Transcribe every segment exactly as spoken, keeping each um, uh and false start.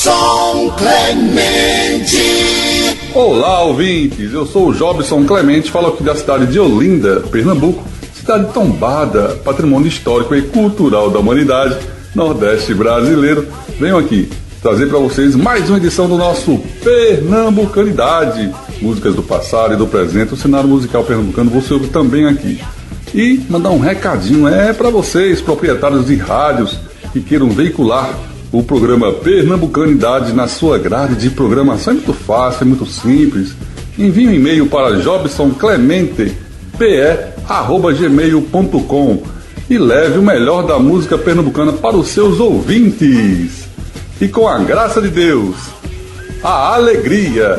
Jobson Clemente. Olá, ouvintes, eu sou o Jobson Clemente, falo aqui da cidade de Olinda, Pernambuco, cidade tombada, patrimônio histórico e cultural da humanidade, Nordeste brasileiro. Venho aqui trazer para vocês mais uma edição do nosso Pernambucanidade, músicas do passado e do presente, o cenário musical pernambucano você ouve também aqui. E mandar um recadinho é para vocês, proprietários de rádios que queiram veicular o programa Pernambucanidade na sua grade de programação. É muito fácil, é muito simples. Envie um e-mail para jobsonclemente pe arroba gmail ponto com e leve o melhor da música pernambucana para os seus ouvintes. E com a graça de Deus, a alegria.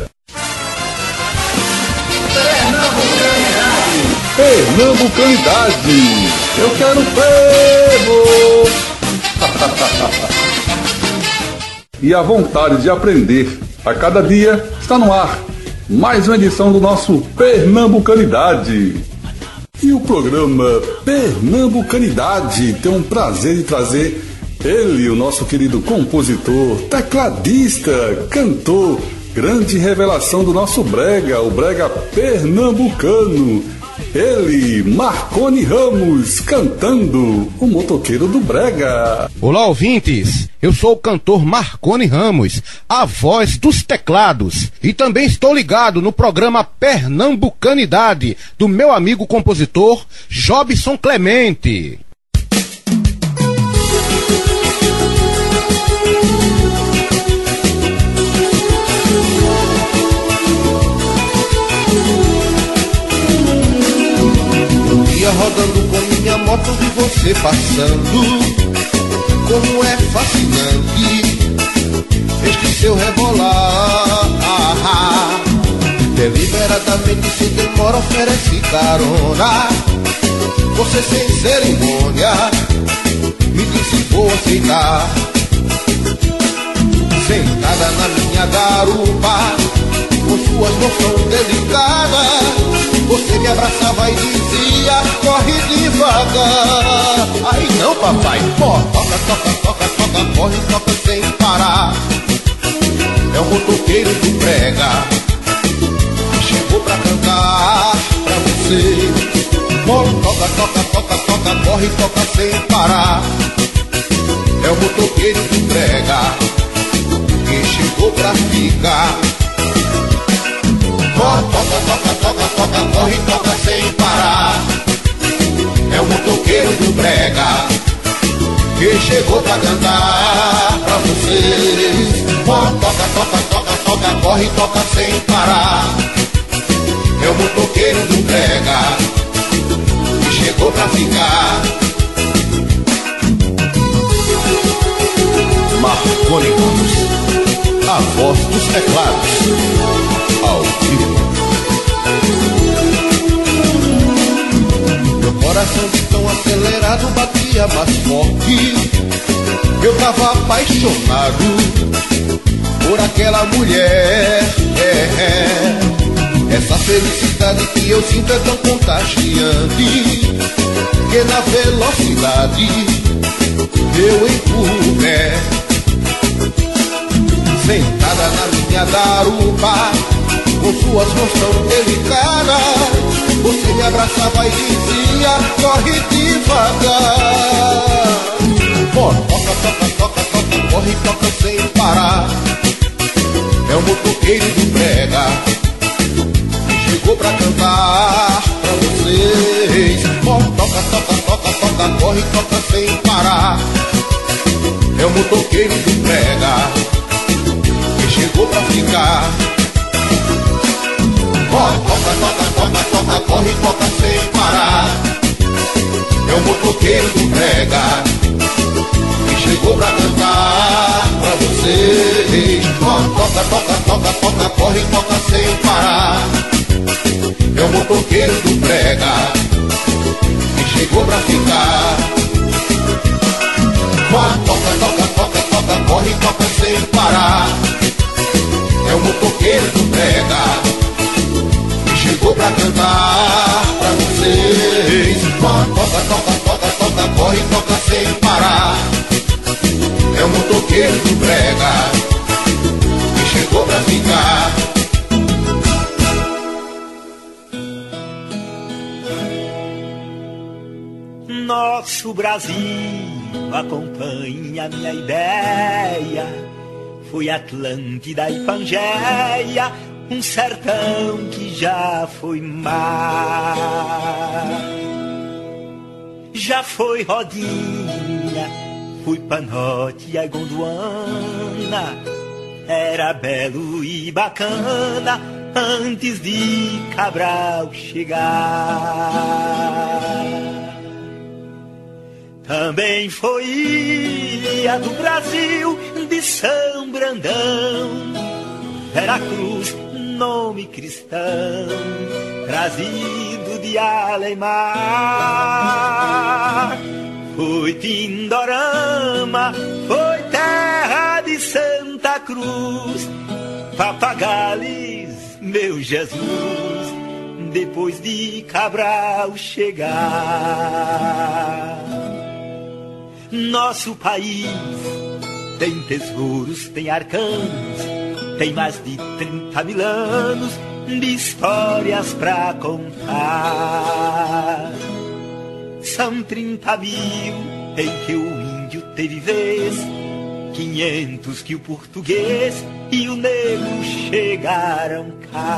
Pernambucanidade, eu quero fervo. E a vontade de aprender a cada dia está no ar. Mais uma edição do nosso Pernambucanidade. E o programa Pernambucanidade tem um prazer de trazer ele, o nosso querido compositor, tecladista, cantor, grande revelação do nosso brega, o brega pernambucano. Ele, Marconi Ramos, cantando o motoqueiro do brega. Olá, ouvintes, eu sou o cantor Marconi Ramos, a voz dos teclados, e também estou ligado no programa Pernambucanidade do meu amigo compositor Jobson Clemente. Rodando com minha moto vi você passando, como é fascinante este seu rebolar. Deliberadamente sem demora oferece carona, você sem cerimônia me disse vou aceitar. Sentada na minha garupa, com suas mãos tão delicadas, você me abraçava e dizia, corre devagar. Aí não, papai, ó, toca, toca, toca, toca, corre, toca sem parar. É o motoqueiro do brega, chegou pra cantar pra você. Ó, toca, toca, toca, toca, corre, toca sem parar. É o motoqueiro do brega, que chegou pra ficar. Toca, toca, toca, toca, toca, corre, toca sem parar. É o motoqueiro do brega, que chegou pra cantar pra vocês. Toca, toca, toca, toca, corre, toca sem parar. É o motoqueiro do brega, que chegou pra ficar. Marconi Ramos, a voz dos teclados, ao vivo. Meu coração de tão acelerado batia mais forte. Eu tava apaixonado por aquela mulher. É, é. Essa felicidade que eu sinto é tão contagiante, que na velocidade eu empurro o pé. Sentada na minha garupa, com suas mãos tão delicadas, você me abraçava e dizia, corre devagar. Ó, toca, toca, toca, toca, corre, toca sem parar. É o motoqueiro do brega, que chegou pra cantar pra vocês. Ó, toca, toca, toca, toca, corre, toca sem parar. É o motoqueiro do brega, chegou pra ficar. Ó, toca, toca, toca, toca, corre, toca sem parar. É o motoqueiro do brega, que chegou pra cantar pra vocês. Ó, toca, toca, toca, toca, corre, toca sem parar. É o motoqueiro do brega, que chegou pra ficar. Ó, toca, toca, toca, toca, corre, toca sem parar. É o motoqueiro do brega, que chegou pra cantar pra vocês. Toca, toca, toca, toca, corre, toca sem parar. É o motoqueiro do brega, pra ficar. Nosso Brasil acompanha minha ideia. Foi Atlântida e Pangeia, um sertão que já foi mar. Já foi Rodinha, fui Panote e Gondwana. Era belo e bacana antes de Cabral chegar. Também foi ilha do Brasil, de São Brandão, Veracruz, nome cristão, trazido de Alemar. Foi Pindorama, foi terra de Santa Cruz, Papagales, meu Jesus, depois de Cabral chegar. Nosso país tem tesouros, tem arcanos, tem mais de trinta mil anos de histórias pra contar. São trinta mil em que o índio teve vez, quinhentos que o português e o negro chegaram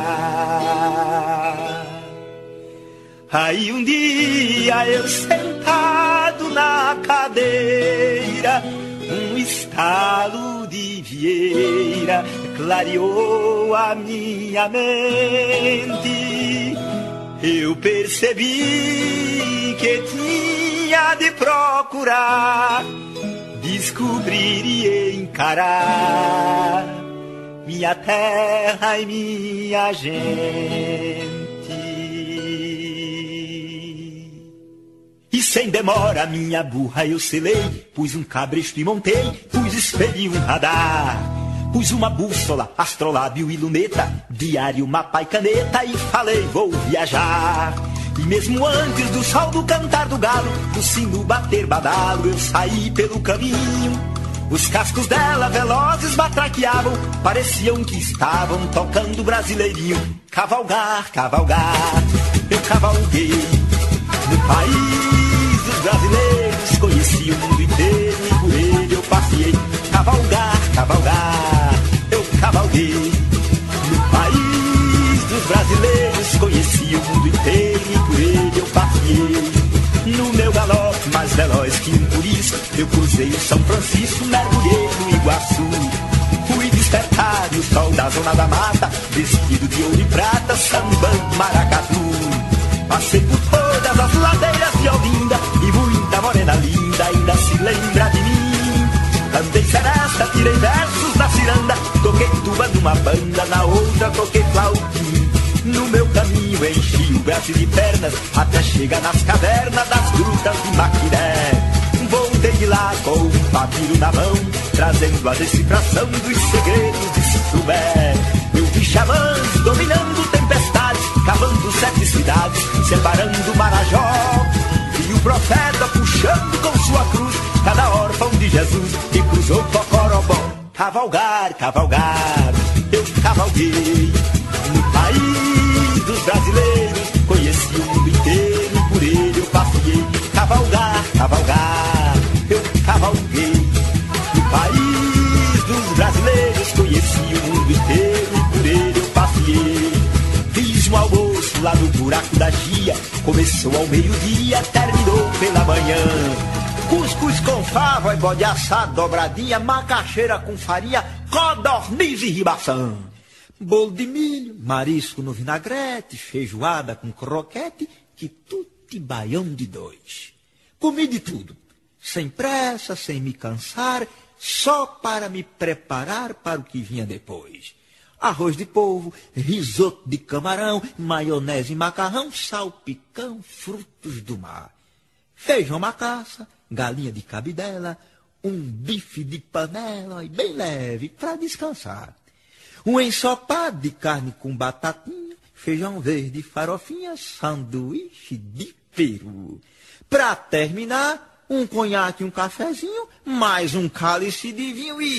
cá. Aí um dia eu sentado na cadeira, um estalo de vieira clareou a minha mente. Eu percebi que tinha de procurar, descobrir e encarar minha terra e minha gente. E sem demora minha burra eu selei, pus um cabresto e montei, pus espelho e um radar, pus uma bússola, astrolábio e luneta, diário, mapa e caneta e falei vou viajar. E mesmo antes do sol do cantar do galo, do sino bater badalo, eu saí pelo caminho. Os cascos dela velozes batraqueavam, pareciam que estavam tocando brasileirinho. Cavalgar, cavalgar, eu cavalguei no país dos brasileiros, conheci o mundo inteiro e por ele eu passei. Cavalgar, cavalgar, eu cavalguei no país dos brasileiros, conheci o mundo inteiro e por ele eu passei. No meu galope mais veloz que um purisco, eu cruzei o São Francisco, mergulhei no Iguaçu. Fui despertar no sol da zona da mata, vestido de ouro e prata, sambando maracatu. Passei por todas as ladeiras de Olinda e muita morena linda ainda se lembra de mim. Andei seresta, tirei versos da ciranda, toquei tuba numa banda, na outra toquei flautim. No meu caminho enchi o braço de pernas até chegar nas cavernas das grutas de Maquiré. Voltei de lá com um papiro na mão, trazendo a decifração dos segredos de Sumé. Eu vi xamãs dominando tempestades, cavando sete cidades, separando Marajó. E o profeta puxando com sua cruz cada órfão de Jesus que cruzou Cocorobó. Cavalgar, cavalgar, eu cavalguei no país dos brasileiros, conheci o mundo inteiro e por ele eu passei. Cavalgar, cavalgar, eu cavalguei no país dos brasileiros, conheci o mundo inteiro e por ele eu passei. Fiz um almoço lá no buraco da Gia, começou ao meio-dia, terminou pela manhã. Cuscuz com fava e bode assado, dobradinha, macaxeira com farinha, codorniz e ribação. Bolo de milho, marisco no vinagrete, feijoada com croquete, quitute e baião de dois. Comi de tudo, sem pressa, sem me cansar, só para me preparar para o que vinha depois. Arroz de polvo, risoto de camarão, maionese e macarrão, salpicão, frutos do mar. Feijão macaça, galinha de cabidela, um bife de panela e bem leve para descansar. Um ensopado de carne com batatinha, feijão verde, farofinha, sanduíche de peru. Para terminar, um conhaque e um cafezinho, mais um cálice de vinho e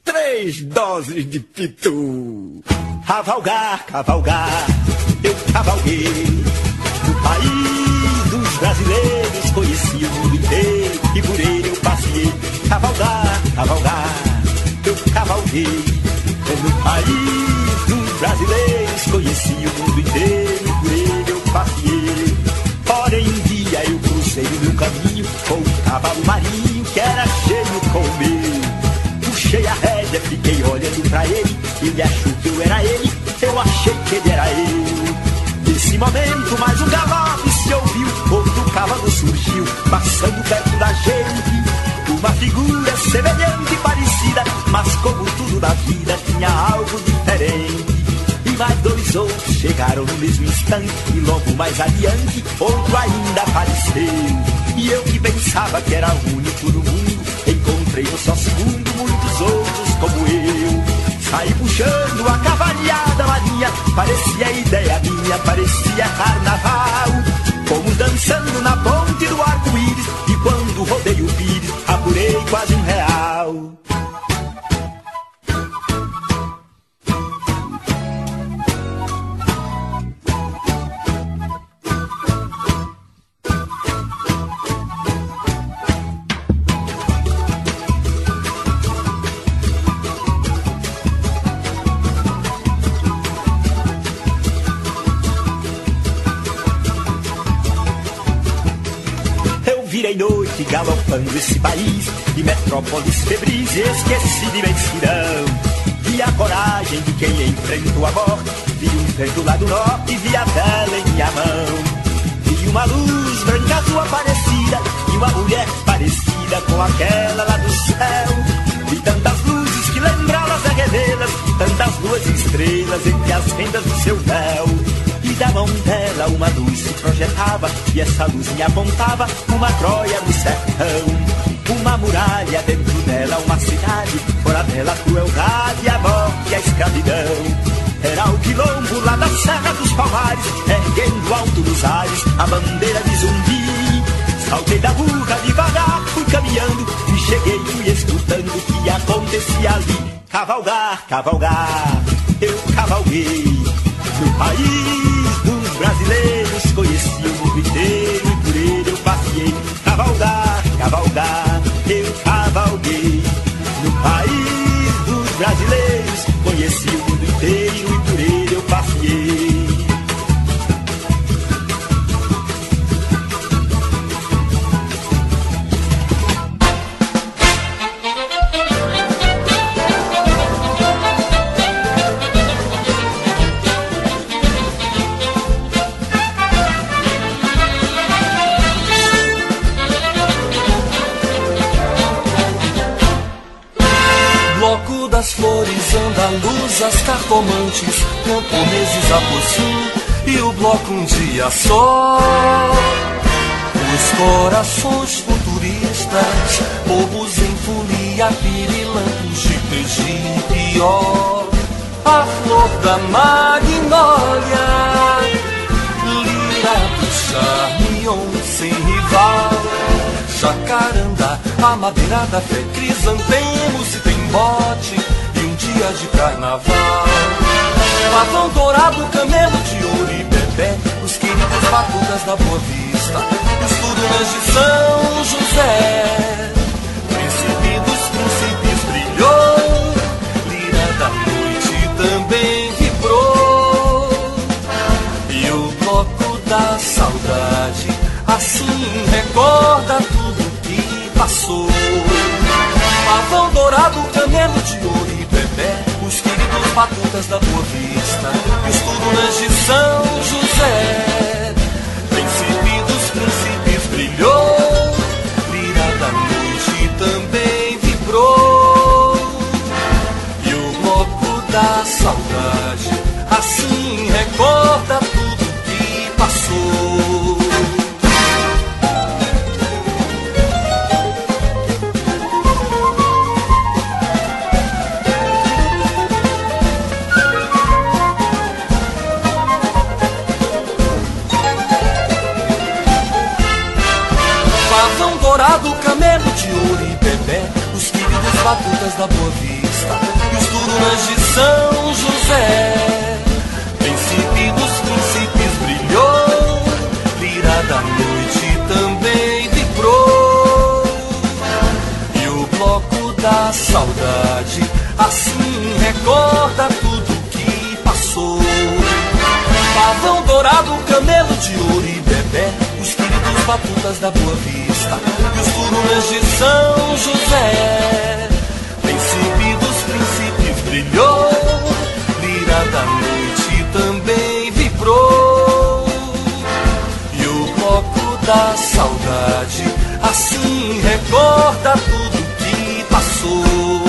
três doses de pitu. Cavalgar, cavalgar, eu cavalguei no país dos brasileiros, conheci o mundo inteiro e por ele eu passei. Cavalgar, cavalgar, eu cavalguei no país dos brasileiros, conheci o mundo inteiro e por ele eu passei. Porém um dia eu cruzei o meu caminho com um cavalo marinho que era cheio com o meu. Puxei a rédea, fiquei olhando pra ele, ele achou que eu era ele, eu achei que ele era eu. Nesse momento mais um galope se ouviu, outro cavalo surgiu, passando perto da gente. Uma figura semelhante e parecida, mas como tudo na vida tinha algo diferente. E mais dois outros chegaram no mesmo instante, e logo mais adiante outro ainda apareceu. E eu que pensava que era o único no mundo, encontrei no só segundo muitos outros como eu. Saí puxando a cavalhada marinha, parecia ideia minha, parecia carnaval. Fomos dançando na ponte do arco-íris, e quando rodei o pires, apurei quase um real. Virei noite galopando esse país de metrópoles febris, esqueci de imensidão. Vi a coragem de quem enfrentou a morte, vi um vento lá do norte, vi a vela em minha mão. Vi uma luz branca azul aparecida e uma mulher parecida com aquela lá do céu. Vi tantas luzes que lembrá-las é revê-las, tantas duas estrelas entre as rendas do seu véu. E da mão dela uma luz se projetava, e essa luz me apontava uma Troia no sertão. Uma muralha dentro dela, uma cidade, fora dela a crueldade, a morte e a escravidão. Era o quilombo lá da Serra dos Palmares, erguendo alto nos ares a bandeira de Zumbi. Saltei da burra devagar, fui caminhando e cheguei, fui escutando o que acontecia ali. Cavalgar, cavalgar, eu cavalguei no país dos brasileiros, conheci o mundo inteiro e por ele eu passei. Cavalgar, cavalgar, eu cavalguei no país dos brasileiros, conheci o mundo inteiro e por ele eu passei. Das flores, andaluzas, cartomantes, camponeses a possim, e o bloco um dia só. Os corações futuristas, bobos em folia, pirilampos de Tegipió. A flor da magnólia, lira do charme, sem rival. Jacaranda, amadeirada, fé, crisantemos e tem bote e um dia de carnaval. Pavão dourado, camelo de ouro e bebê, os queridos batutas da Boa Vista, e os turunãs de São José. Príncipe dos príncipes brilhou, lira da noite também vibrou. E o bloco da saudade assim recorda tudo que passou. Pavão dourado, camelo de ouro e bebê, os queridos batutas da Boa Vista, e os turunãs de São José. Príncipe dos príncipes brilhou, lira da noite também vibrou. E o bloco da saudade assim recorda tudo que passou. Dourado, camelo de ouro e bebê, os queridos batutas da Boa Vista, turunas de São José. Príncipe dos príncipes brilhou, lira da noite também vibrou. E o bloco da saudade assim recorda tudo que passou. Pavão dourado, camelo de ouro e bebê, os queridos batutas da Boa Vista e os turunas de São José. Príncipe dos príncipes brilhou, lira da noite também vibrou. E o bloco da saudade assim recorda tudo que passou.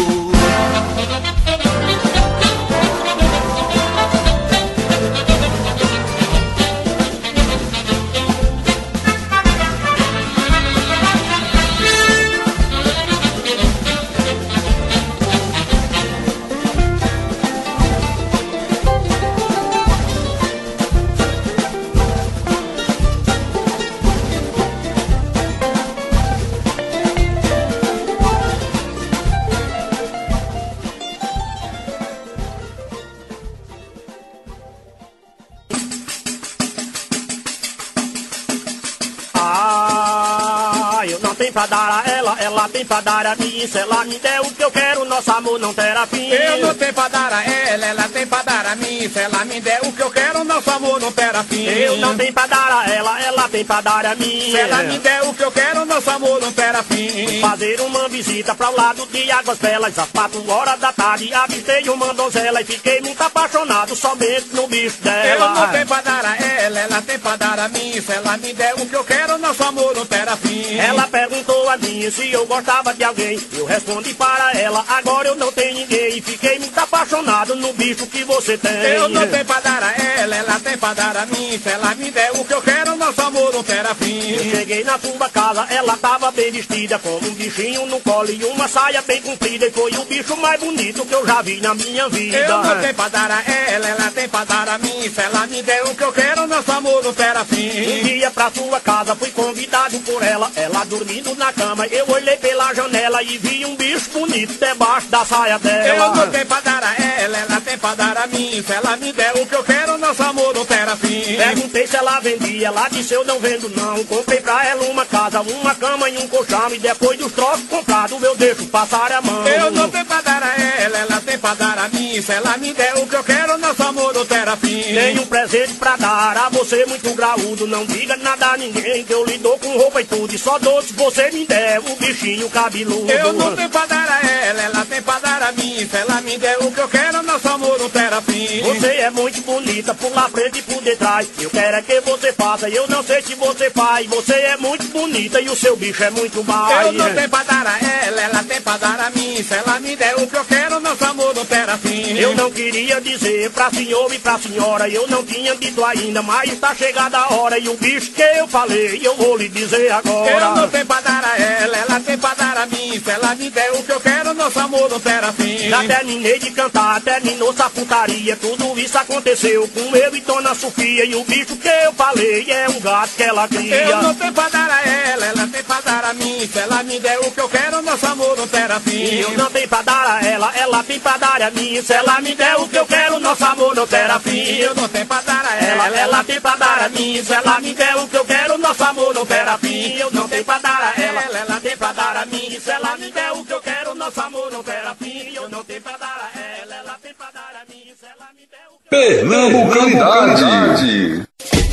Pra dar a ela, ela tem pra dar a mim. Se ela me der o que eu quero, nosso amor não terá fim. Eu não tenho pra dar a ela, ela tem pra dar a mim. Se ela me der o que eu quero, nosso amor não terá fim. Eu não tenho pra dar a ela, ela tem pra dar a mim. Se ela me der o que eu quero, nosso amor não terá fim. Fazer uma visita pra o lado de Águas Belas, às quatro horas da tarde, avistei uma donzela e fiquei muito apaixonado somente no bicho dela. Eu não tenho pra dar a ela, ela tem pra dar a mim. Se ela me der o que eu quero, nosso amor não terá fim. Ela perguntou a mim se eu gostava de alguém. Eu respondi para ela, agora eu não tenho ninguém. Fiquei muito apaixonado no bicho que você tem. Eu não tenho pra dar a ela, ela tem pra dar a mim. Se ela me der o que eu quero, nosso amor não terá fim. Eu cheguei na sua casa, ela tava bem vestida, com um bichinho no colo e uma saia bem comprida. E foi o bicho mais bonito que eu já vi na minha vida. Eu não tenho pra dar a ela, ela tem pra dar a mim. Se ela me der o que eu quero, nosso amor não terá fim. Um dia pra sua casa fui convidado por ela, ela dormindo na cama. Eu olhei pela janela e vi um bicho bonito debaixo da saia dela. Eu não tenho pra dar a ela, ela tem pra dar a mim. Se ela me der o que eu quero, nosso amor não terá fim. Perguntei se ela vendia, ela disse eu não vendo não. Comprei pra ela uma casa, uma cama e um colchão. E depois dos trocos comprados eu deixo passar a mão. Eu não tenho pra dar a ela, ela tem pra dar a mim. Se ela me der o que eu quero, nosso amor não terá fim. Tenho um presente pra dar a você muito graúdo. Não diga nada a ninguém que eu lhe dou com roupa e tudo. E só dou se você me der o bichinho cabeludo. Eu não tenho pra dar a ela, ela tem pra dar a mim. Se ela me der o que eu quero, nosso amor não terá fim. Você é muito bonita, por lá frente e por detrás. Eu quero é que você faça, eu não sei se você faz. Você é muito bonita e o seu bicho é muito mais. Eu não tenho pra dar a ela, ela tem pra dar a mim. Se ela me der o que eu quero, nosso amor não terá fim. Eu não queria dizer pra senhor e pra senhora, eu não tinha dito ainda, mas está chegada a hora. E o bicho que eu falei, eu vou lhe dizer agora. Eu não tenho pra dar a ela, ela tem pra dar a mim. Se ela me der o que eu quero, nosso amor não terá fim. Já terminei de cantar, terminou essa putaria. Tudo isso aconteceu com eu e Dona Sofia. E o bicho que eu falei é um gato que ela cria. Eu não tenho pra dar a ela, ela tem pra dar a mim. Se ela me der o que eu quero, nosso amor não terá fim. Eu não tenho pra dar a ela, ela tem pra dar a mim. Se ela me der o que eu quero, nosso amor não terá fim. Eu não tenho pra dar a ela, Ela, ela tem pra dar a mim. Se ela me der o que eu quero, nosso amor não terá fim. Eu não tenho pra dar a ela, ela tem pra dar a mim. Se ela me der o que eu quero, nosso amor não terá fim. Eu não tenho pra dar a ela, ela tem pra dar a mim. Se ela me der o que eu quero. Pernambucanidade.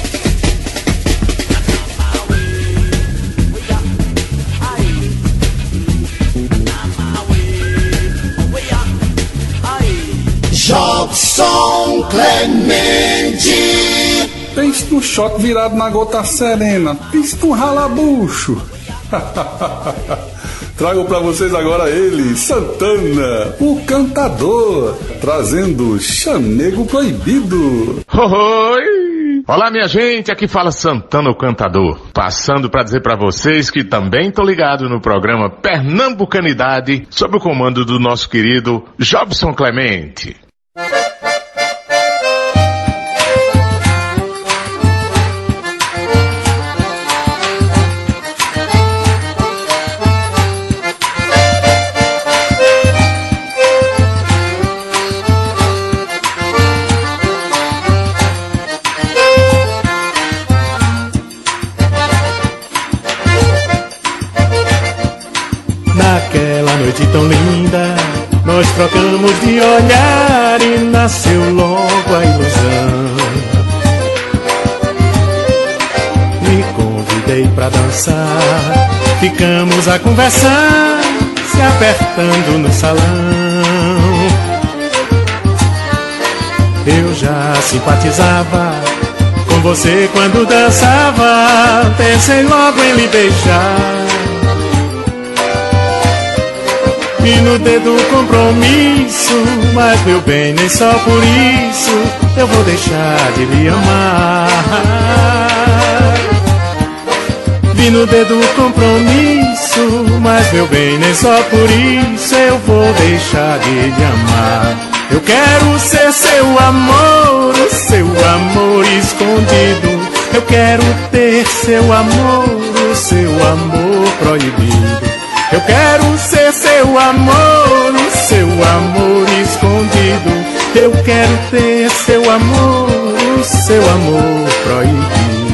Jobson Clemente. Pense no shot virado na gota serena. Pense no ralabucho. Trago pra vocês agora ele, Santana, o cantador, trazendo Chamego Proibido. Oi! Olá, minha gente, aqui fala Santana, o cantador, passando para dizer para vocês que também tô ligado no programa Pernambucanidade, sob o comando do nosso querido Jobson Clemente. Trocamos de olhar e nasceu logo a ilusão. Me convidei pra dançar, ficamos a conversar, se apertando no salão. Eu já simpatizava com você quando dançava, pensei logo em lhe beijar. E no dedo compromisso, mas meu bem, nem só por isso eu vou deixar de lhe amar. Vi no dedo compromisso, mas meu bem, nem só por isso eu vou deixar de lhe amar. Eu quero ser seu amor, o seu amor escondido. Eu quero ter seu amor, o seu amor proibido. Eu quero ser seu amor, o seu amor escondido. Eu quero ter seu amor, o seu amor proibido.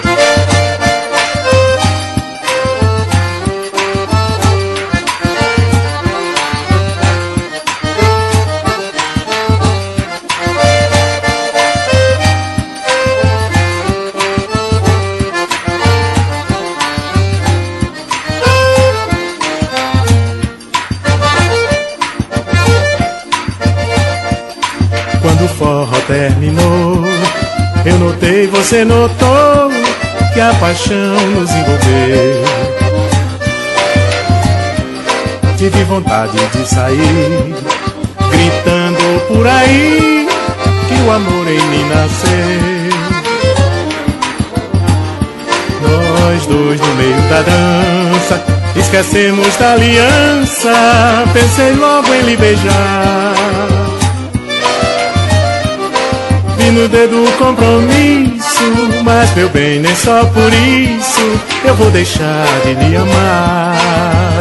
Terminou, eu notei, você notou que a paixão nos envolveu. Tive vontade de sair, gritando por aí que o amor em mim nasceu. Nós dois no meio da dança, esquecemos da aliança, pensei logo em lhe beijar. Vi no dedo o compromisso, mas meu bem, nem só por isso eu vou deixar de lhe amar.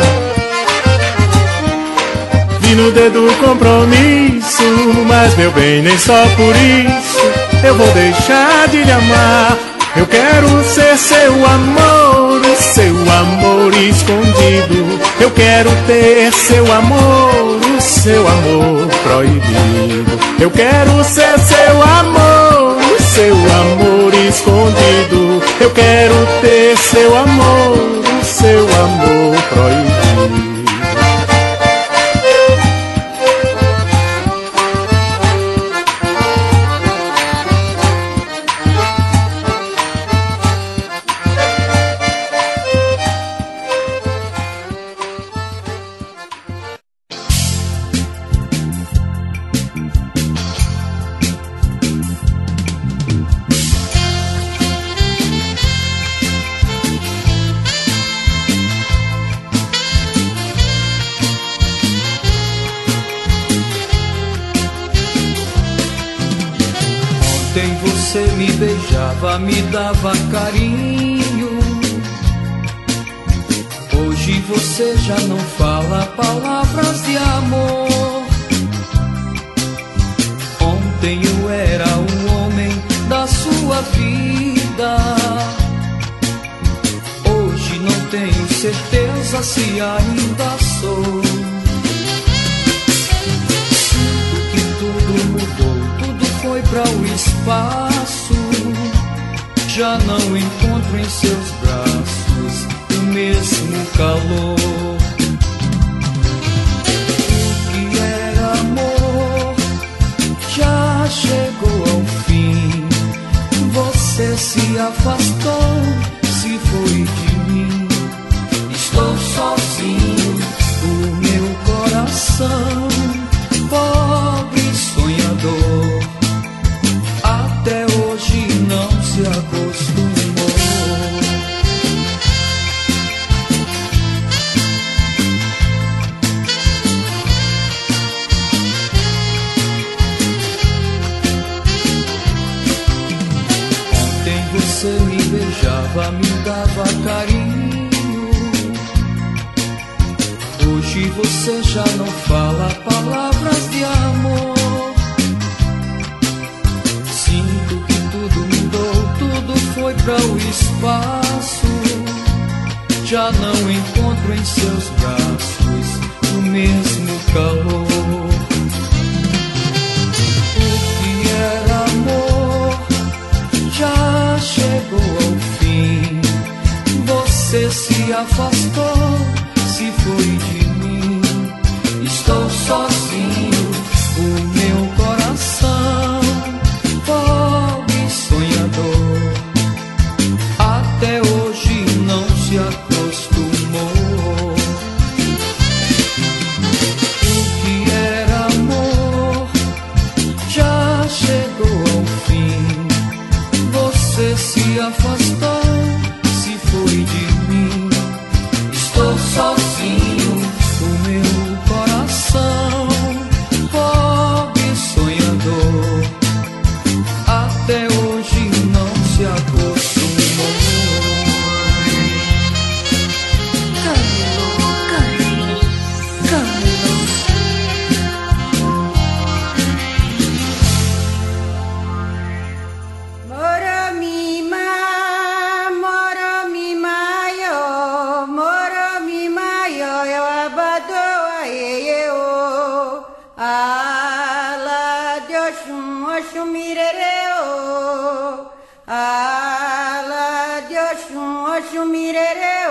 Vi no dedo o compromisso, mas meu bem, nem só por isso eu vou deixar de lhe amar. Eu quero ser seu amor, o seu amor escondido. Eu quero ter seu amor, o seu amor proibido. Eu quero ser seu amor, o seu amor escondido. Eu quero ter seu amor, o seu amor proibido. Você me beijava, me dava carinho. Hoje você já não fala palavras de amor. Ontem eu era um homem da sua vida. Hoje não tenho certeza se ainda sou. Sinto que tudo mudou, tudo foi para o espaço. Já não encontro em seus braços o mesmo calor. O que era amor já chegou ao fim. Você se afastou, se foi de mim. Estou sozinho, o meu coração, pobre sonhador, até hoje não se acostumou. Ontem você me beijava, me dava carinho. Hoje você já não fala palavras de amor. Sinto que tudo mudou, tudo foi para o espaço. Já não encontro em seus braços o mesmo calor. afastou, se foi de mim. Estou sozinho, o meu coração, pobre sonhador, até hoje não se acostumou. O que era amor já chegou ao fim. Você se afastou, se foi de mim. Estou sozinho, o meu coração, pobre sonhador, até hoje não se acostumou. Camilo, Camilo, Camilo. Moromima, moromima, yo, moromima, yo, eu abadoa, eu, ala de Oxum, Oxum mirereu, ala de Oxum, Oxum mirereu.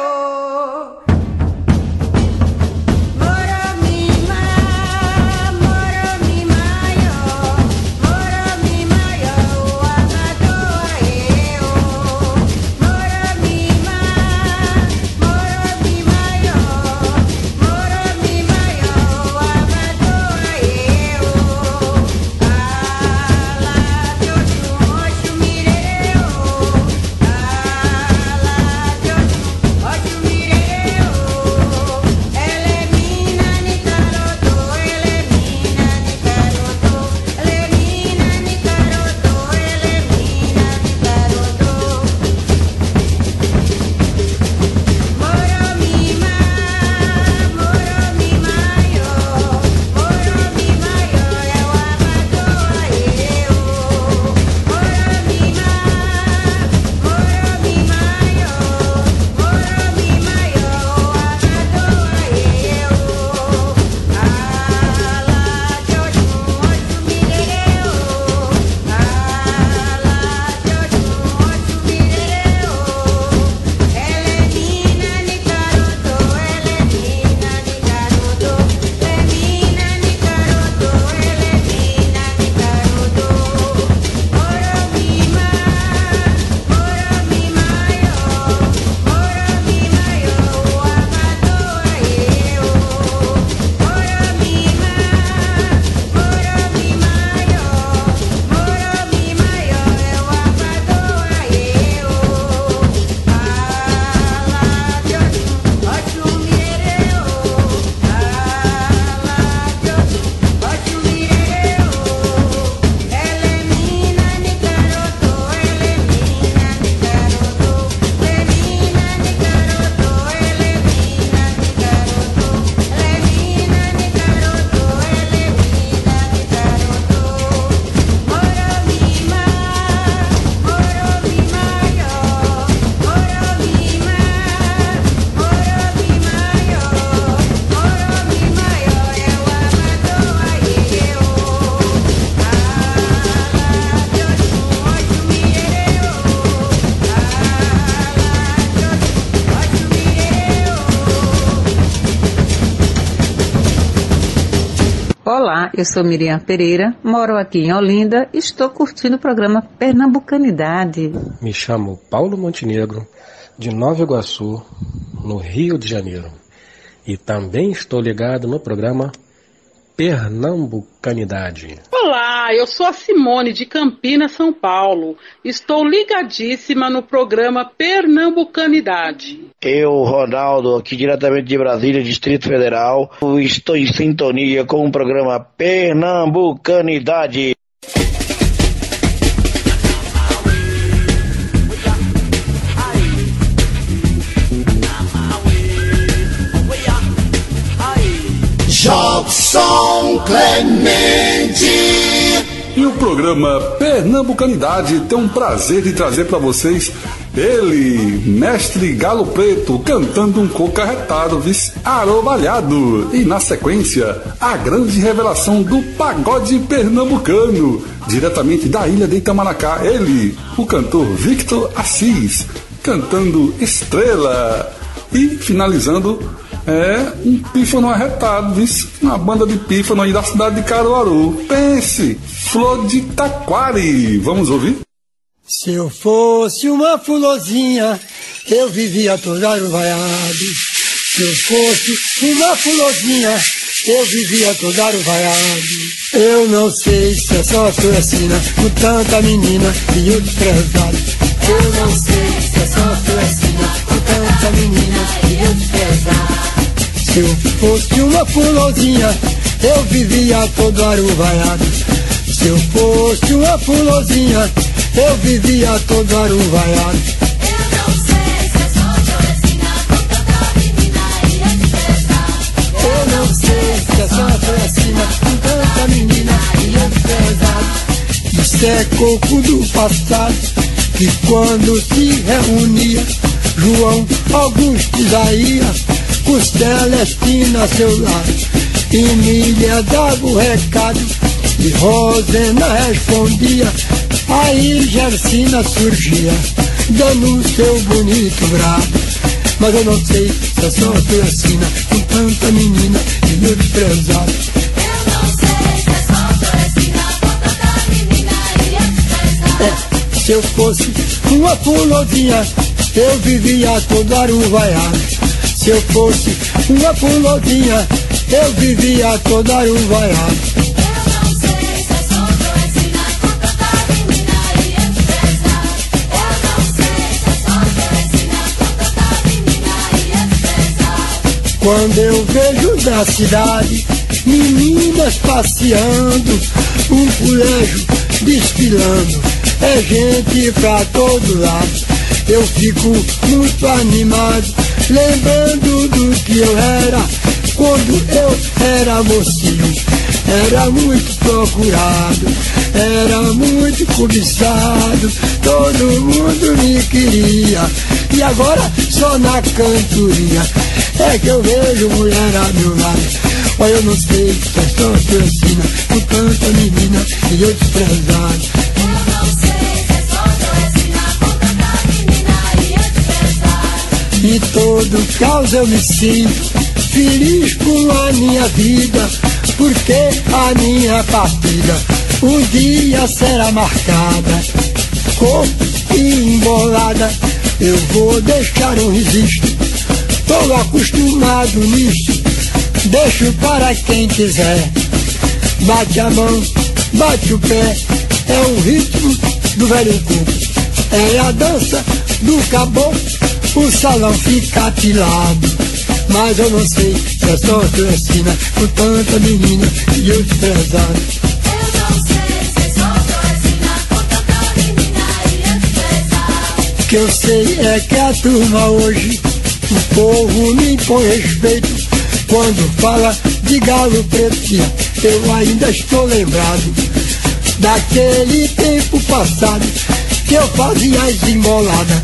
Moromima, moromima, yo, moromima, yo, abadoa, eu, moromima, moromima, yo, moromima, yo, abadoa, eu, ala de Oxum, Oxum mirereu, ala de Oxum, Oxum mirereu. Ela é mina ni caroto, ela é mina ni caroto, ela é mina ni caroto, ela é mina ni caroto. Moromima, moromima, yo, moromima, yo, eu abadoa, eu, moromima, moromima, yo, moromima, yo, abadoa, eu, ala de Oxum, Oxum mirereu, ala de Oxum, Oxum mirereu. Ela é mina ni caroto, ela é mina ni caroto, ela é mina ni caroto, ela é mina ni caroto. Moromima, moromima, yo, moromima, yo, abadoa, eu, moromima, moromima, yo, moromima, yo, eu abadoa, eu, ala de Oxum, Oxum mirereu, ala de Oxum, Oxum mirereu. Ela é mina ni caroto, ela é mina ni caroto, ela é mina ni caroto, ela é mina ni caroto, ela é mina ni caroto, ela é mina ni caroto. Moromima, moromima, yo, moromima, moromima, yo, moromima, yo, eu abadoa, eu, ala de Oxum, Oxum mirereu, ala de Oxum, Oxum mirereu. Olá, eu sou Miriam Pereira, moro aqui em Olinda e estou curtindo o programa Pernambucanidade. Me chamo Paulo Montenegro, de Nova Iguaçu, no Rio de Janeiro. E também estou ligado no programa Pernambucanidade. Olá, eu sou a Simone de Campinas, São Paulo. Estou ligadíssima no programa Pernambucanidade. Eu, Ronaldo, aqui diretamente de Brasília, Distrito Federal, estou em sintonia com o programa Pernambucanidade. Jobson Clemente. E o programa Pernambucanidade tem um prazer de trazer para vocês ele, mestre Galo Preto, cantando um coco arretado, vice arobalhado. E na sequência, a grande revelação do pagode pernambucano, diretamente da ilha de Itamaracá, ele, o cantor Victor Assis, cantando Estrela. E finalizando, é um pífano arretado, isso, uma banda de pífano aí da cidade de Caruaru. Pense, Flor de Taquari. Vamos ouvir? Se eu fosse uma florzinha, eu vivia todo aruvaiado. Se eu fosse uma florzinha, eu vivia todo aruvaiado. Eu não sei se é só fluorescina, com tanta menina e eu desprezado. Eu não sei se é só fluorescina, com tanta menina e eu desprezado. Se eu fosse uma florzinha, eu vivia todo aruvaiado. Se eu fosse uma florzinha, eu vivia todo aruvaiado. Eu não sei se é só fluorescina, com tanta menina e eu desprezado. Eu não sei se é só fluorescina, com tanta menina e eu desprezado. Isso é coco do passado, que quando se reunia João Augusto Isaías, Costela Espina a seu lado, Emília dava o recado e Rosena respondia. Aí Gersina surgia, dando o seu bonito brado. Mas eu não sei se é só fluorescina, com tanta menina e meu desprezado. Eu não sei se é só fluorescina, com tanta menina e eu desprezado. É, se eu fosse uma florzinha, eu vivia todo aruvaiado. Se eu fosse uma florzinha, eu vivia todo aruvaiado. Quando eu vejo na cidade meninas passeando, um colégio desfilando, é gente pra todo lado. Eu fico muito animado, lembrando do que eu era quando eu era mocinho. Era muito procurado, era muito cobiçado, todo mundo me queria. E agora só na cantoria é que eu vejo mulher a meu lado. Olha, eu não sei se é só fluorescina, com tanta menina e eu desprezado. Eu não sei se é só fluorescina, com tanta menina e eu desprezado. Em todo caso eu me sinto feliz com a minha vida, porque a minha partida um dia será marcada, corpo embolada. Eu vou deixar um registro, tô acostumado nisso, deixo para quem quiser. Bate a mão, bate o pé, é o ritmo do velho corpo, é a dança do caboclo, o salão fica apilado. Mas eu não sei se é só fluorescina, com tanta menina e eu desprezado. Eu não sei se é só fluorescina, com tanta menina e eu desprezado. O que eu sei é que a turma hoje, o povo me impõe respeito. Quando fala de galo preto, eu ainda estou lembrado daquele tempo passado que eu fazia as emboladas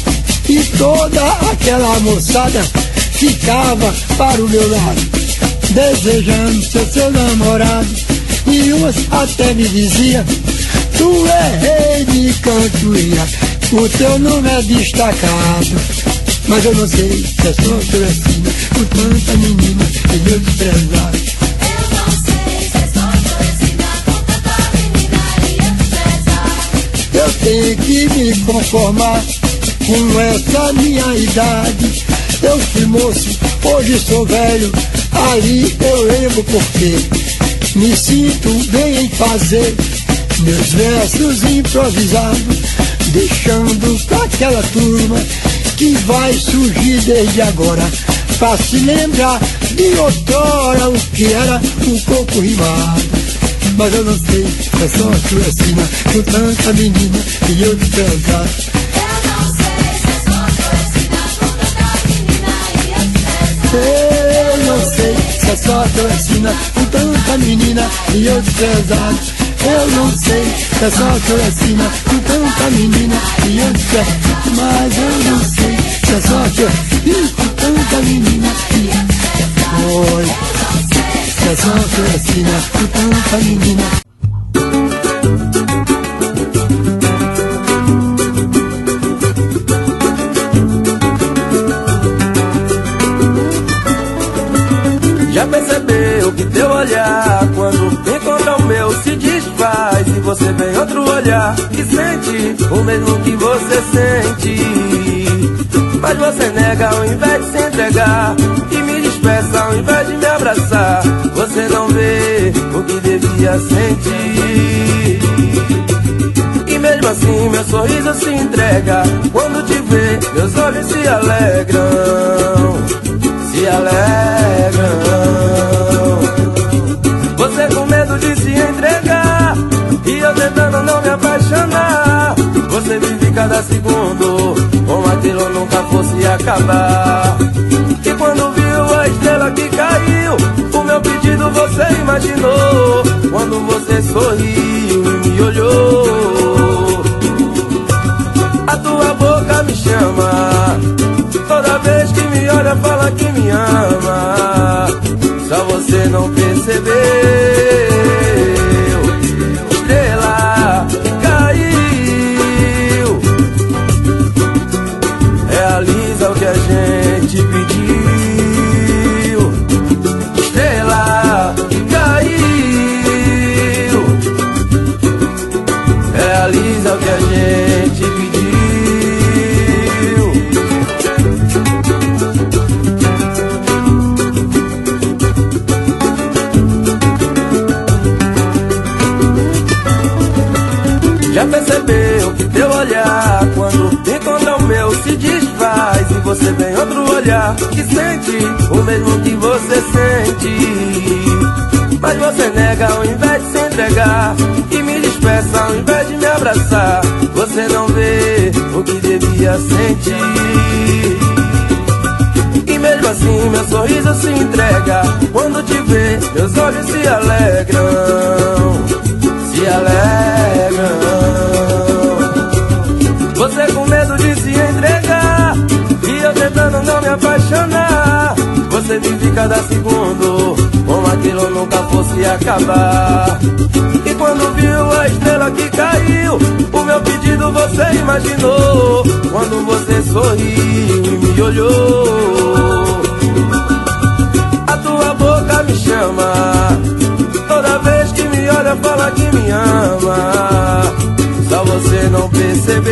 e toda aquela moçada ficava para o meu lado, desejando ser seu namorado. E umas até me dizia: tu é rei de cantoria, o teu nome é destacado. Mas eu não sei se é só fluorescina, com tanta menina e eu desprezado. Eu não sei se é só fluorescina, com tanta menina e eu desprezado. Eu tenho que me conformar com essa minha idade. Eu fui moço, hoje sou velho, aí eu lembro porque me sinto bem em fazer meus versos improvisados, deixando pra aquela turma que vai surgir desde agora, pra se lembrar de outrora o que era o coco rimado. Mas eu não sei se é só fluorescina, com tanta menina e eu desprezado. Eu não sei se é só fluorescina, com tanta menina e eu desprezado. Eu não sei se é só fluorescina, com tanta menina e eu desprezado. Mas eu não sei se é só fluorescina, com tanta menina e eu desprezado. Oi, se é só fluorescina, com tanta menina. olhar, quando encontra o meu, se desfaz. E você vem outro olhar que sente o mesmo que você sente. Mas você nega ao invés de se entregar, e me despeça ao invés de me abraçar. Você não vê o que devia sentir. E mesmo assim meu sorriso se entrega. Quando te vê, meus olhos se alegram, se alegram. Você com medo de se entregar, e eu tentando não me apaixonar. Você vive cada segundo como aquilo nunca fosse acabar. E quando viu a estrela que caiu, o meu pedido você imaginou. Quando você sorriu e me olhou, a tua boca me chama. Toda vez que me olha fala que me ama. Só você não percebeu. Estrela que caiu, realiza o que a gente pediu. Estrela que caiu, realiza o que a gente pediu. Já percebeu que teu olhar, quando encontra o meu, se desfaz. E você vem outro olhar que sente o mesmo que você sente. Mas você nega ao invés de se entregar, e me despeça ao invés de me abraçar. Você não vê o que devia sentir. E mesmo assim meu sorriso se entrega. Quando te vê, meus olhos se alegram, se alegram. Você com medo de se entregar, e eu tentando não me apaixonar. Você vive cada segundo como aquilo nunca fosse acabar. E quando viu a estrela que caiu, o meu pedido você imaginou. Quando você sorriu e me olhou, a tua boca me chama. Toda vez que me olha fala que me ama. Só você não percebeu.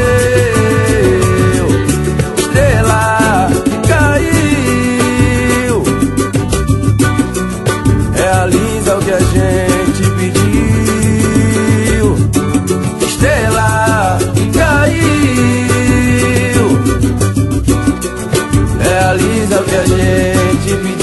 Estrela que caiu, realiza o que a gente pediu. Estrela que caiu, realiza o que a gente pediu.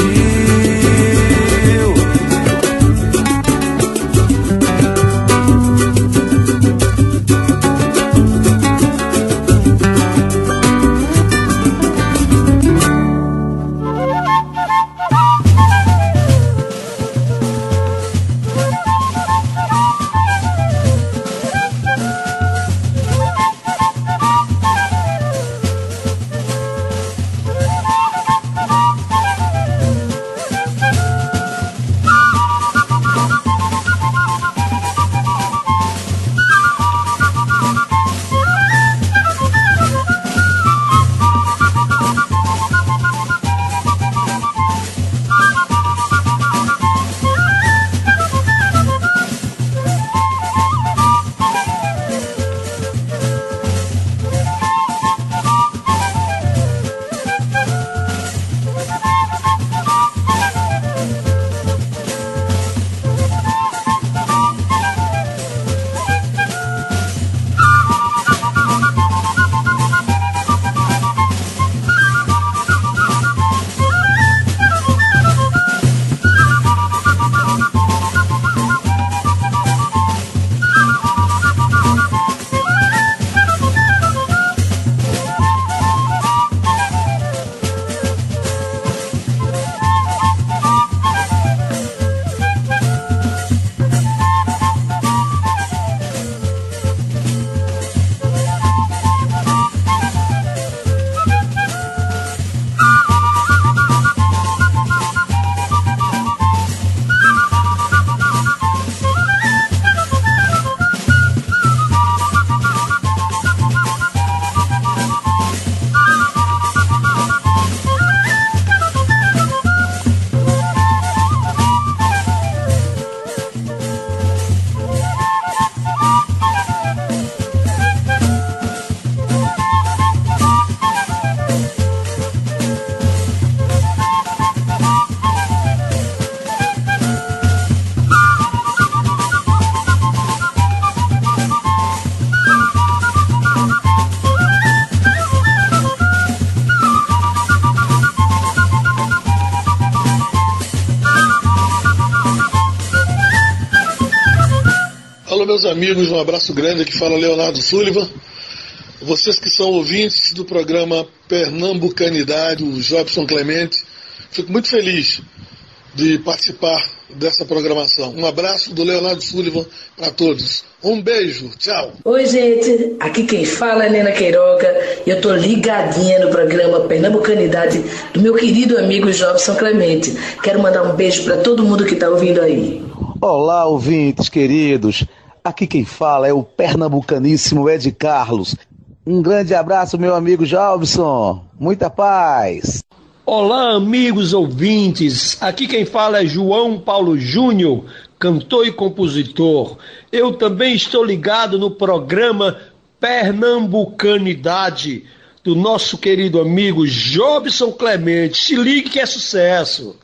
meus amigos, um abraço grande, aqui fala Leonardo Sullivan. Vocês que são ouvintes do programa Pernambucanidade, o Jobson Clemente, fico muito feliz de participar dessa programação. Um abraço do Leonardo Sullivan para todos. Um beijo, tchau. Oi, gente, aqui quem fala é Nena Queiroga e eu tô ligadinha no programa Pernambucanidade do meu querido amigo Jobson Clemente. Quero mandar um beijo para todo mundo que tá ouvindo aí. Olá, ouvintes queridos. Aqui quem fala é o pernambucaníssimo Ed Carlos. Um grande abraço, meu amigo Jobson. Muita paz. Olá, amigos ouvintes. Aqui quem fala é João Paulo Júnior, cantor e compositor. Eu também estou ligado no programa Pernambucanidade do nosso querido amigo Jobson Clemente. Se ligue que é sucesso.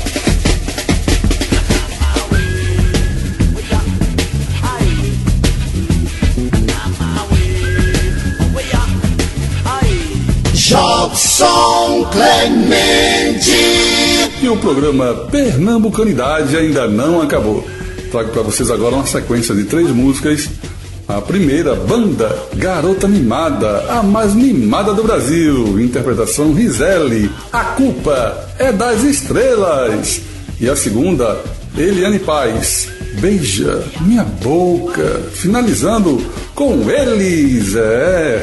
Jobson Clemente. E o programa Pernambucanidade ainda não acabou. Trago para vocês agora uma sequência de três músicas. A primeira, banda Garota Mimada, a mais mimada do Brasil. Interpretação Rizeli, A Culpa é das Estrelas. E a segunda, Eliane Paz, Beija Minha Boca. Finalizando com eles, é...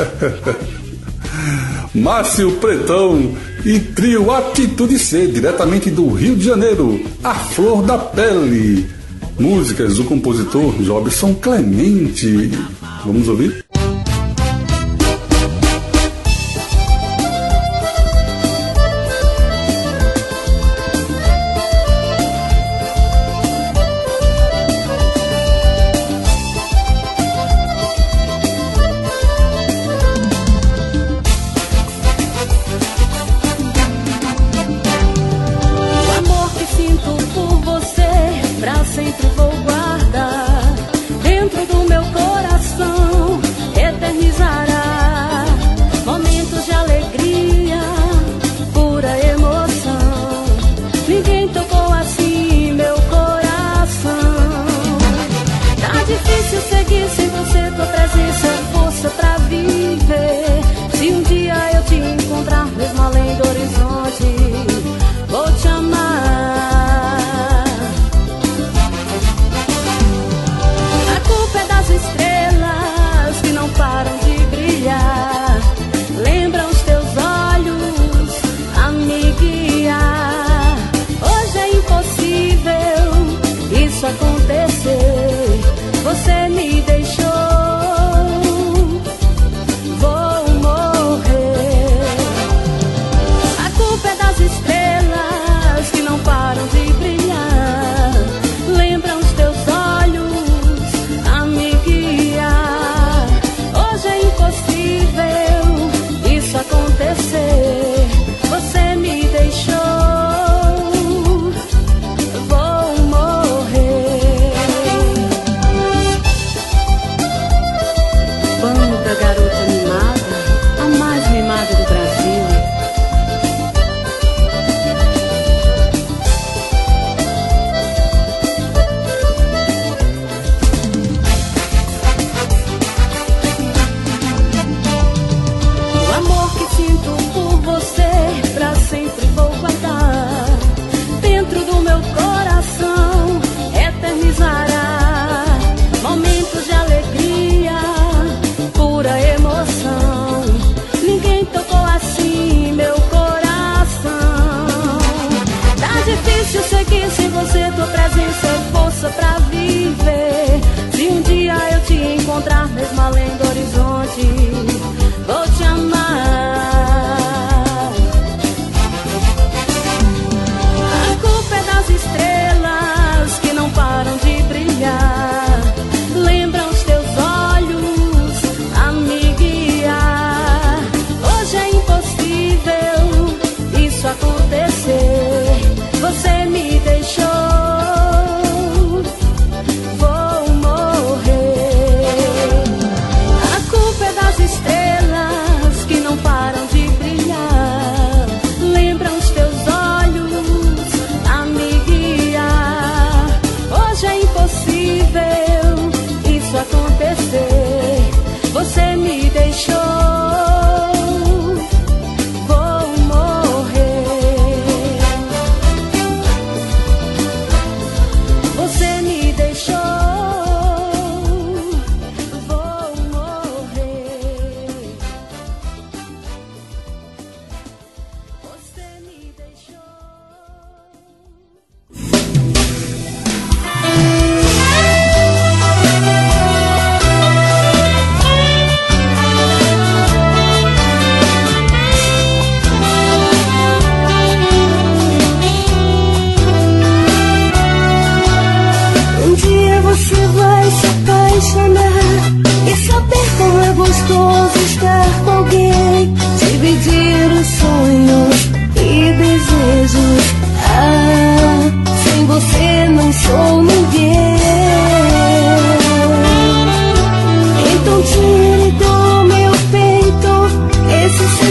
Márcio Pretão e trio Atitude C, diretamente do Rio de Janeiro, A Flor da Pele. Músicas do compositor Jobson Clemente. Vamos ouvir? Sempre vou guardar dentro do meu coração.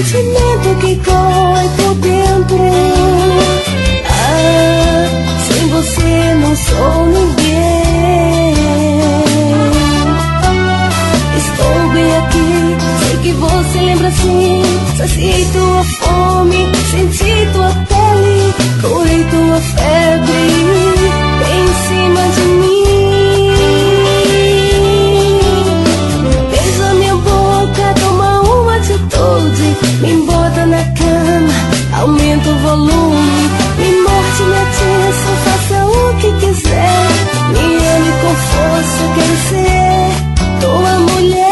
sentimento que corre por dentro. Ah, sem você não sou ninguém. Estou bem aqui, sei que você lembra assim. Saciei tua fome, senti tua pele, curei tua febre em cima de mim. Beija minha boca, toma uma atitude, me bota na cama, aumenta o volume, me morte, me atiça, faça o que quiser, me ame com força, quero ser tua mulher.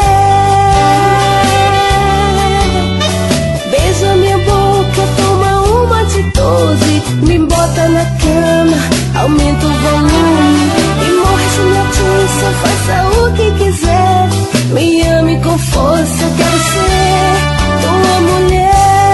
Beija minha boca, toma uma atitude, me bota na cama, aumenta o volume, me morte, me atiça, faça o que quiser, me ame com força, quero ser tua mulher.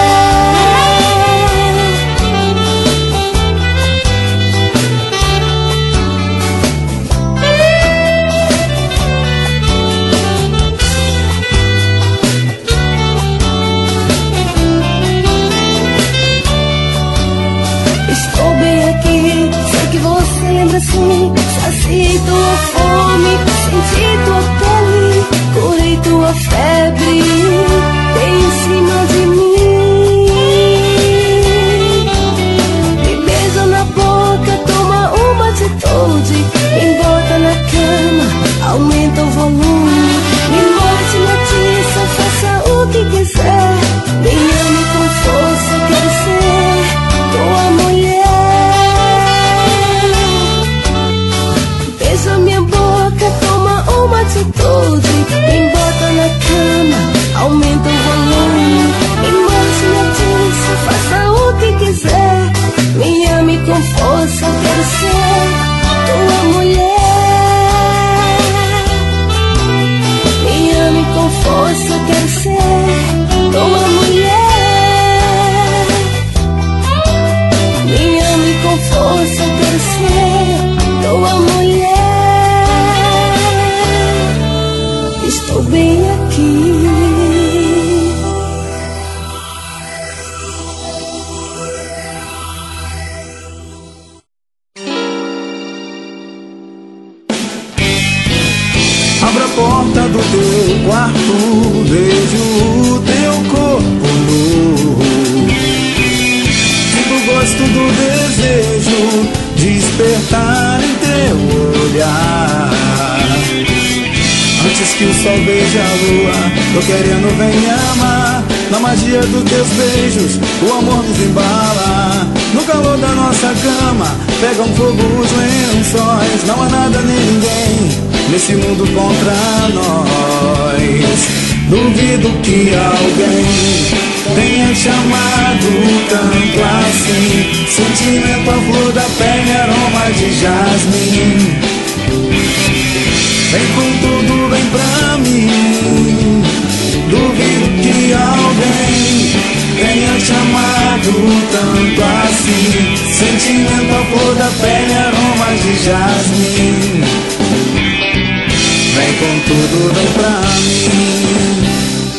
Estou bem aqui, sei que você lembra assim. Saciei tua fome, senti tua pele, curei tua febre em cima de mim. Me beija na boca, toma uma atitude, me bota na cama, aumenta o volume, me morte, me atiça, faça o que quiser, me ame com força, quero ser tua mulher. Beija minha boca, toma uma atitude, me bota na cama, aumenta o volume, me morte, me atiça, faça o que quiser, me ame com força, quero ser tua mulher. Me ame com força, quero ser tua mulher. Me ame com força, quero ser tua mulher. Estou bem aqui. Abra a porta do teu quarto, vejo o teu corpo nu. Sinto o gosto do desejo despertar em teu olhar. Antes que o sol beije a lua, tô querendo vem me amar. Na magia dos teus beijos, o amor nos embala. No calor da nossa cama, pegam fogo os lençóis. Não há nada nem ninguém nesse mundo contra nós. Duvido que alguém tenha chamado tanto assim. Sentimento, a flor da pele, aroma de jasmim. Vem com tudo, vem pra mim. Duvido que alguém tenha chamado tanto assim. Sentimento, a flor da pele, aroma de jasmim. Vem com tudo, vem pra mim.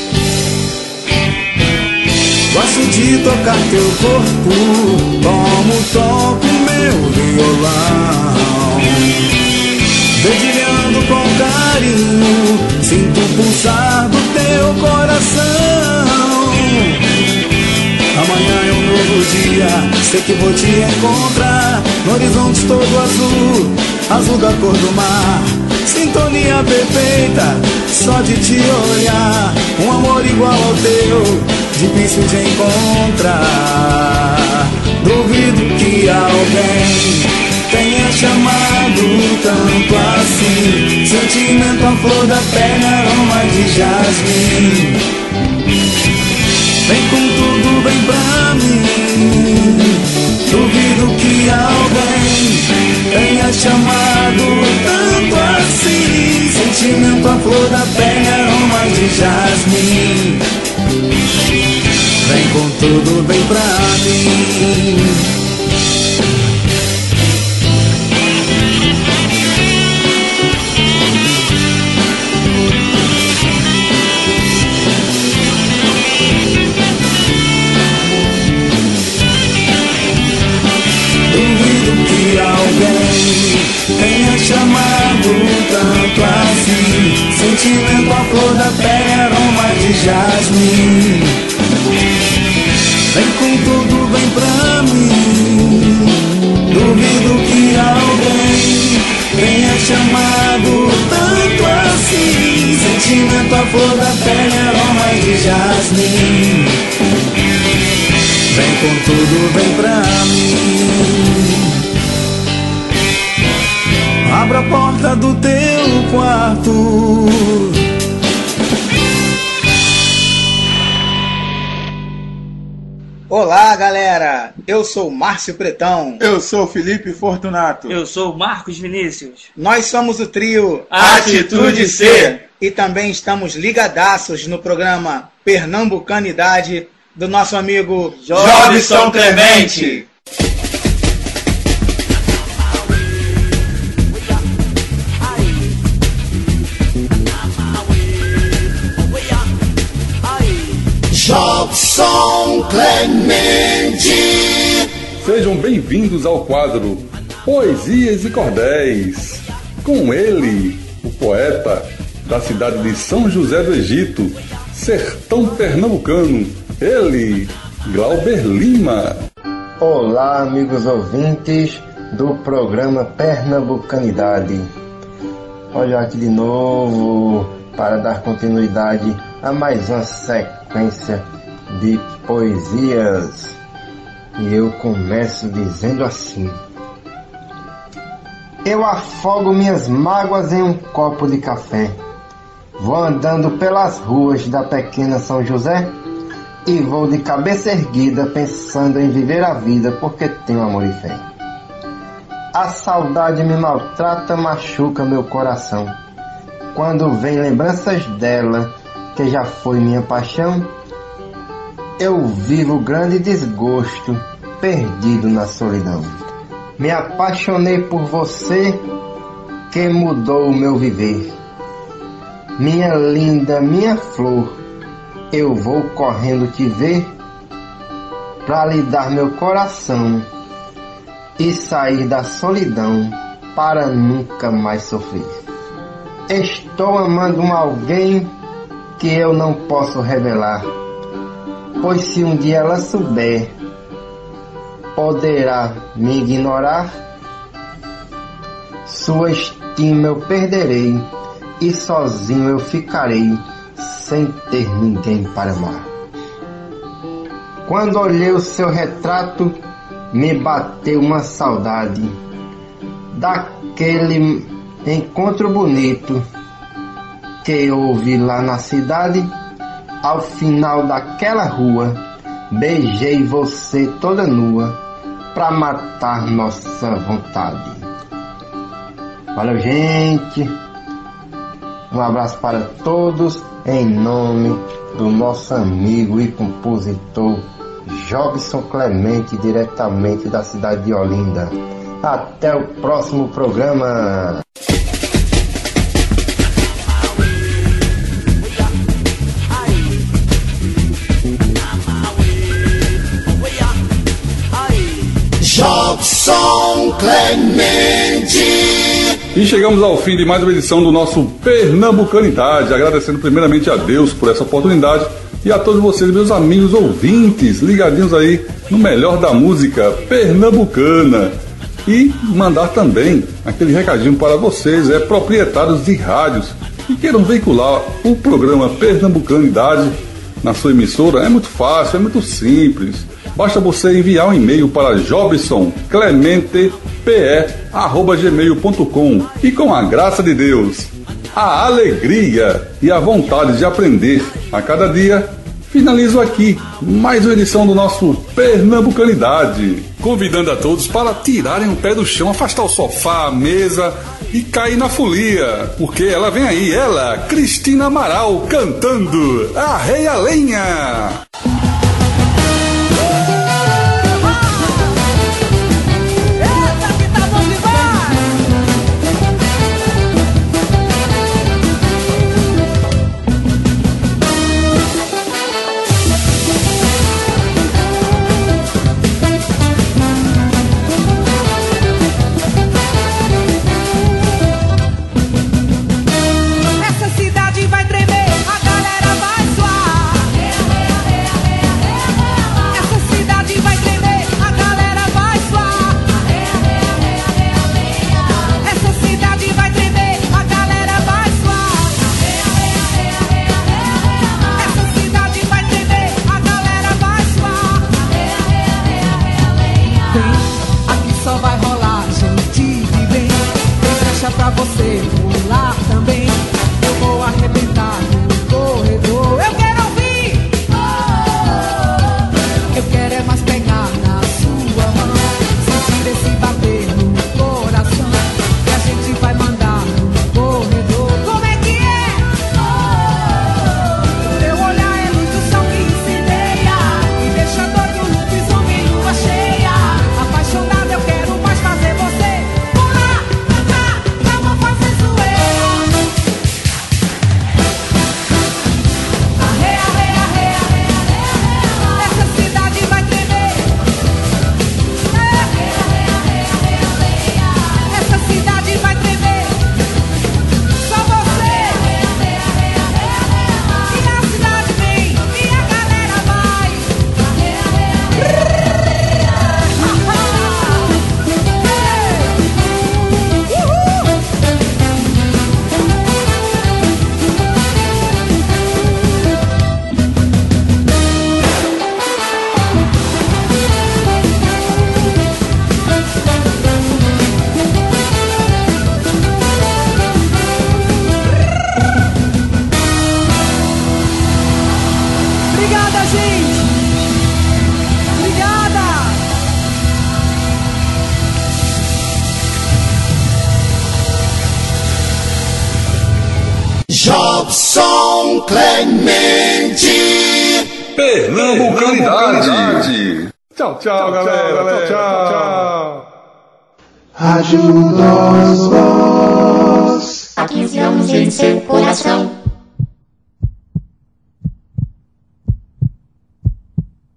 Gosto de tocar teu corpo, como toco meu violão. Dedilhando com carinho, sinto o pulsar do teu coração. Amanhã é um novo dia, sei que vou te encontrar. No horizonte todo azul, azul da cor do mar. Sintonia perfeita, só de te olhar. Um amor igual ao teu, difícil de encontrar. Duvido que alguém tenha chamado tanto assim. Sentimento, a flor da pele, aroma de jasmim. Vem com tudo, vem pra mim. Duvido que alguém tenha chamado tanto assim. Sentimento, a flor da pele, aroma de jasmim. Vem com tudo, vem pra mim. Jasmine. Vem com tudo, vem pra mim. Duvido que alguém tenha chamado tanto assim. Sentimento, a flor da pele, aroma de jasmim. Vem com tudo, vem pra mim. Abra a porta do teu quarto. Olá, galera! Eu sou Márcio Pretão. Eu sou Felipe Fortunato. Eu sou Marcos Vinícius. Nós somos o trio Atitude C. E também estamos ligadaços no programa Pernambucanidade do nosso amigo Jobson Clemente. Jobson Clemente. Sejam bem-vindos ao quadro Poesias e Cordéis. Com ele, o poeta da cidade de São José do Egito, sertão pernambucano, ele, Glauber Lima. Olá, amigos ouvintes do programa Pernambucanidade. Olha aqui de novo para dar continuidade a mais uma sequência de poesias. E eu começo dizendo assim: eu afogo minhas mágoas em um copo de café. Vou andando pelas ruas da pequena São José e vou de cabeça erguida pensando em viver a vida porque tenho amor e fé. A saudade me maltrata, machuca meu coração. Quando vem lembranças dela, que já foi minha paixão, eu vivo grande desgosto, perdido na solidão. Me apaixonei por você, que mudou o meu viver. Minha linda, minha flor, eu vou correndo te ver, pra lhe dar meu coração e sair da solidão para nunca mais sofrer. Estou amando um alguém que eu não posso revelar, pois se um dia ela souber, poderá me ignorar. Sua estima eu perderei e sozinho eu ficarei, sem ter ninguém para amar. Quando olhei o seu retrato, me bateu uma saudade daquele encontro bonito que houve lá na cidade. Ao final daquela rua, beijei você toda nua pra matar nossa vontade. Valeu, gente! Um abraço para todos, em nome do nosso amigo e compositor Jobson Clemente, diretamente da cidade de Olinda. Até o próximo programa! Jobson Clemente. E chegamos ao fim de mais uma edição do nosso Pernambucanidade, agradecendo primeiramente a Deus por essa oportunidade e a todos vocês, meus amigos ouvintes, ligadinhos aí no melhor da música pernambucana. E mandar também aquele recadinho para vocês, é, proprietários de rádios que queiram veicular o programa Pernambucanidade na sua emissora. É muito fácil, é muito simples. Basta você enviar um e-mail para jobson clemente p e arroba gmail ponto com e, com a graça de Deus, a alegria e a vontade de aprender a cada dia, finalizo aqui mais uma edição do nosso Pernambucanidade, convidando a todos para tirarem o pé do chão, afastar o sofá, a mesa e cair na folia, porque ela vem aí, ela, Cristina Amaral, cantando Arreia a Lenha. Essa cidade vai tremer, a galera vai suar. Jobson Clemente. Pernambucanidade. Tchau, tchau, galera. Tchau, tchau. tchau. Rádio Nós Voz. Há quinze anos em seu coração.